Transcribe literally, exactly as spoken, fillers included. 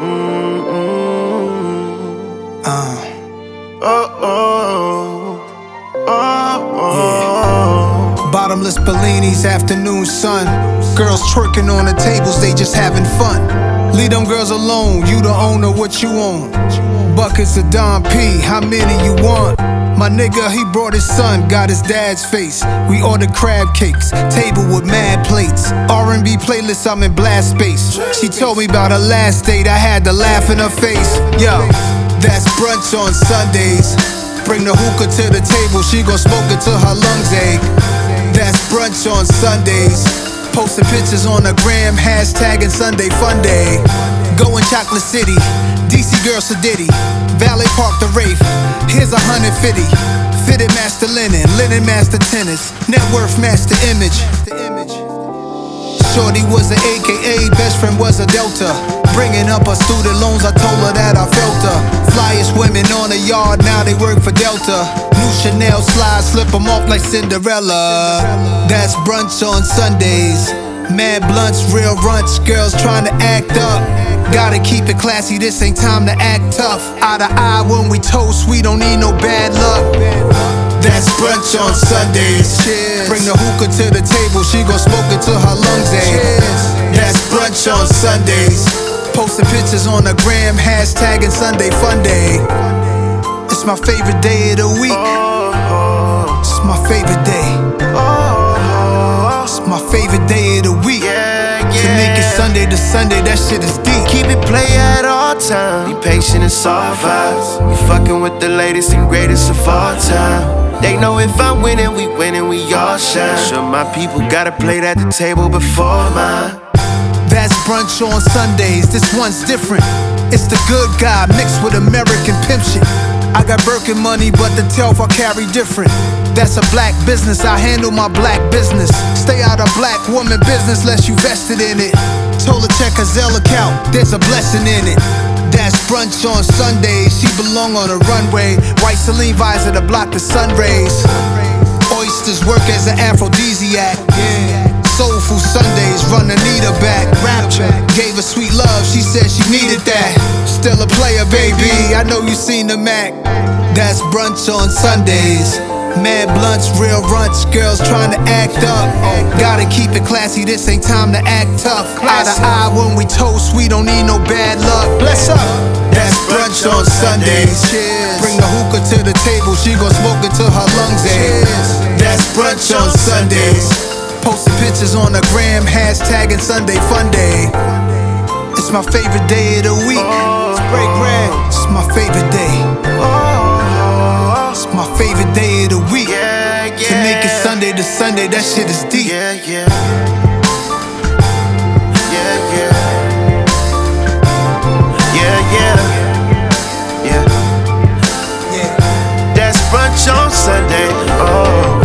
Mm-mm. Uh. Oh, oh, oh, oh. Yeah. Bottomless Bellinis, afternoon sun. Girls twerking on the tables, they just having fun. Leave them girls alone, you the owner, what you own? Buckets of Don P, how many you want? My nigga, he brought his son, got his dad's face. We ordered crab cakes, table with mad plates. R and B playlist, I'm in blast space. She told me about her last date, I had to laugh in her face. Yo, that's brunch on Sundays. Bring the hookah to the table, she gon' smoke it till her lungs ache. That's brunch on Sundays. Posting pictures on the gram, hashtagging Sunday Fun Day. Going Chocolate City, D C girl Sadiddy, Valet Park the Wraith. Here's a hundred fifty. Fitted master linen, linen master tennis, net worth master image. Shorty was an A K A, best friend was a Delta. Bringing up her student loans, I told her that I felt her. Flyest women on the yard, now they work for Delta. New Chanel slides, slip them off like Cinderella. That's brunch on Sundays. Mad blunts, real runts, girls trying to act up. Gotta keep it classy, this ain't time to act tough. Eye to eye when we toast, we don't need no bad luck. That's brunch on Sundays. Cheers. Bring the hookah to the table, she gon' smoke it till her lungs ache. That's brunch on Sundays. Posting pictures on the gram, hashtagging Sunday Fun Day. It's my favorite day of the week. It's my favorite day. It's my favorite day of the week. To make it Sunday to Sunday, that shit is deep. Keep it play at all times. Be patient and soft vibes. We fucking with the latest and greatest of all time. They know if I'm winning, we winning, we all shine. Sure, my people gotta play at the table before mine. That's brunch on Sundays, this one's different. It's the good guy mixed with American pimp shit. I got Birkin money, but the telf I carry different. That's a black business, I handle my black business. Stay out of black woman business less you vested in it. Told her check her Zelle account, there's a blessing in it. That's brunch on Sundays, she belong on a runway. White Celine visor to block the sun rays. Oysters work as an aphrodisiac. Yeah. Soulful Sundays, run Anita back. Rapture, gave her sweet love, she said she needed that. Still a player, baby, I know you seen the Mac. That's brunch on Sundays. Mad blunts, real runts, girls trying to act up. Gotta keep it classy, this ain't time to act tough. Eye to eye when we toast, we don't need no bad luck. Bless up. That's brunch on Sundays. Cheers. Bring the hookah to the table, she gon' smoke it till her lungs ache. That's brunch on Sundays. Posting pictures on the gram, hashtagging Sunday Fun Day. It's my favorite day of the week. It's break bread. It's my favorite day. It's my favorite day of the week. Yeah, yeah. To make it Sunday to Sunday, that shit is deep. Yeah, yeah. Yeah, yeah. Yeah, yeah. Yeah. Yeah. That's brunch on Sunday. Oh.